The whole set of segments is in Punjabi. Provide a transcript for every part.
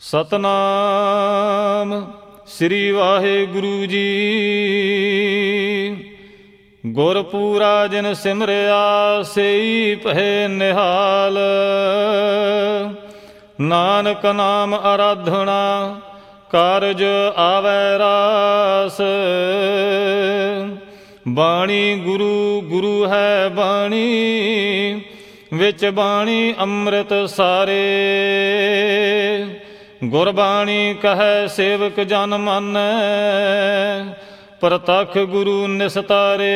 ਸਤਨਾਮ ਸ੍ਰੀ ਵਾਹਿਗੁਰੂ ਜੀ। ਗੁਰਪੂਰਾ ਜਿਨ ਸਿਮਰਿਆ ਸਈ ਭੈ ਨਿਹਾਲ। ਨਾਨਕ ਨਾਮ ਆਰਾਧਨਾ ਕਾਰਜ ਆਵੈ ਰਾਸ। ਬਾਣੀ ਗੁਰੂ ਗੁਰੂ ਹੈ ਬਾਣੀ, ਵਿੱਚ ਬਾਣੀ ਅੰਮ੍ਰਿਤ ਸਾਰੇ। ਗੁਰਬਾਣੀ ਕਹੈ ਸੇਵਕ ਜਨ ਮਾਨੈ, ਪ੍ਰਤੱਖ ਗੁਰੂ ਨਿਸਤਾਰੇ।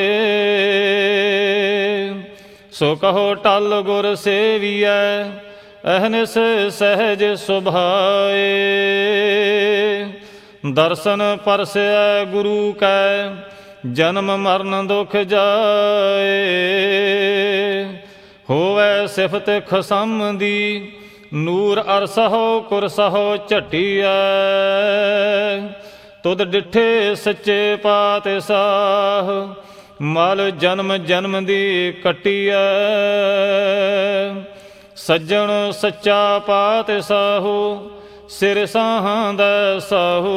ਸੋ ਕਹੋ ਟਲ ਗੁਰ ਸੇਵੀਐ, ਅਹਨਿਸ ਸਹਿਜ ਸੁਭਾਏ। ਦਰਸ਼ਨ ਪਰਸੈ ਗੁਰੂ ਕੈ, ਜਨਮ ਮਰਨ ਦੁਖ ਜਾਏ। ਹੋਵੈ ਸਿਫਤ ਖਸਮ ਦੀ, ਨੂਰ ਅਰਸਹੁ ਕੁਰਸਹੁ ਝਟੀਐ। ਤੁਧ ਡਿਠੇ ਸੱਚੇ ਪਾਤਸ਼ਾਹ, ਮਲ ਜਨਮ ਜਨਮ ਦੀ ਕੱਟੀਐ। ਸੱਜਣ ਸੱਚਾ ਪਾਤਸ਼ਾਹੋ, ਸਿਰ ਸਾਹਾਂ ਦਾ ਸਾਹੋ।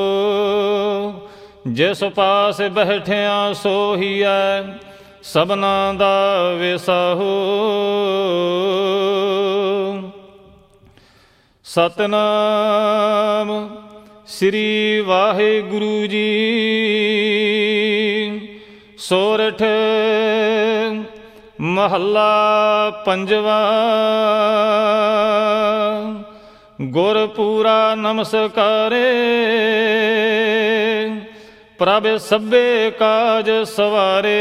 ਜਿਸ ਪਾਸ ਬੈਠਿਆ ਸੋਹੀਐ, ਸਭਨਾ ਦਾ ਵਿਸਾਹੋ। ਸਤਨਾਮ ਸ੍ਰੀ ਵਾਹਿਗੁਰੂ ਜੀ। ਸੋਰਠ ਮਹੱਲਾ ਪੰਜਵਾ। ਗੁਰਪੂਰਾ ਨਮਸਕਾਰੇ, ਪ੍ਰਭ ਸਭੇ ਕਾਜ ਸਵਾਰੇ।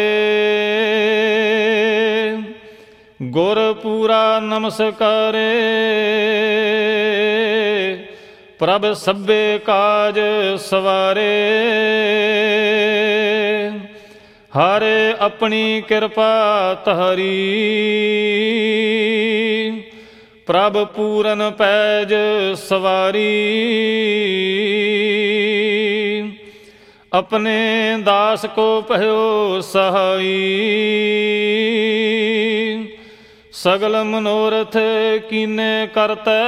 ਗੁਰਪੂਰਾ ਨਮਸਕਾਰੇ, ਪ੍ਰਭ ਸਭੇ ਕਾਜ ਸਵਾਰੇ। ਹਰਿ ਆਪਣੀ ਕਿਰਪਾ ਤਹਰੀ, ਪ੍ਰਭ ਪੂਰਨ ਪੈਜ ਸਵਾਰੀ। ਆਪਣੇ ਦਾਸ ਕੋ ਭਇਓ ਸਹਾਈ, ਸਗਲ ਮਨੋਰਥ ਕੀਨੇ ਕਰਤੈ।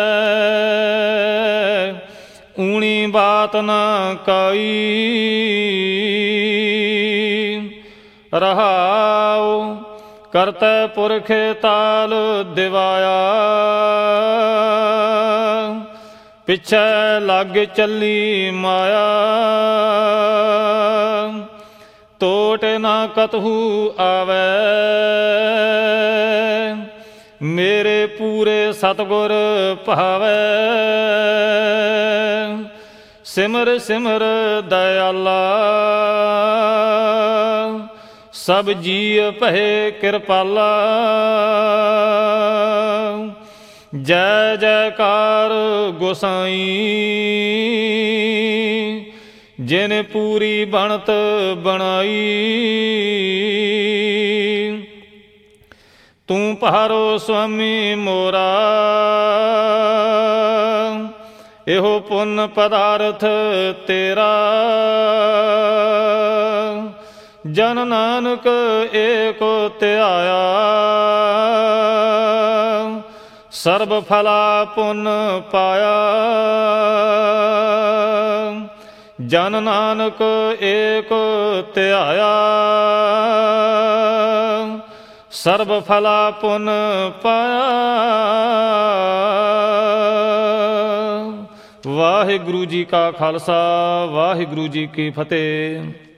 ਊਣੀ ਬਾਤ ਨਾ ਕਾਈ, ਰਹਾਉ ਕਰਤੈ ਪੁਰਖ ਤਾਲ ਦਿਵਾਇਆ। ਪਿੱਛੇ ਲੱਗ ਚੱਲੀ ਮਾਇਆ, ਟੋਟ ਨਾ ਕਤਹੂ ਆਵੈ। ਮੇਰੇ ਪੂਰੇ ਸਤਿਗੁਰ ਭਾਵੈ, ਸਿਮਰ ਸਿਮਰ ਦਇਆਲਾ। ਸਭ ਜੀਅ ਭਏ ਕਿਰਪਾਲਾ, ਜੈ ਜੈਕਾਰ ਗੋਸਾਈ। ਜਿਨ ਪੂਰੀ ਬਣਤ ਬਣਾਈ, ਤੂੰ ਪਹਾਰੋ ਸੁਆਮੀ ਮੋਰਾ। ਇਹੋ ਪੁੰਨ ਪਦਾਰਥ ਤੇਰਾ, ਜਨ ਨਾਨਕ ਏਕੋ ਧਿਆਇਆ। ਸਰਬ ਫਲਾ ਪੁੰਨ ਪਾਇਆ, ਜਨ ਨਾਨਕ ਏਕ ਧਿਆਇਆ। ਸਰਬ ਫਲਾ ਪੁੰਨ ਪਾਇਆ। ਵਾਹਿਗੁਰੂ ਜੀ ਕਾ ਖਾਲਸਾ, ਵਾਹਿਗੁਰੂ ਜੀ ਕੀ ਫਤਿਹ।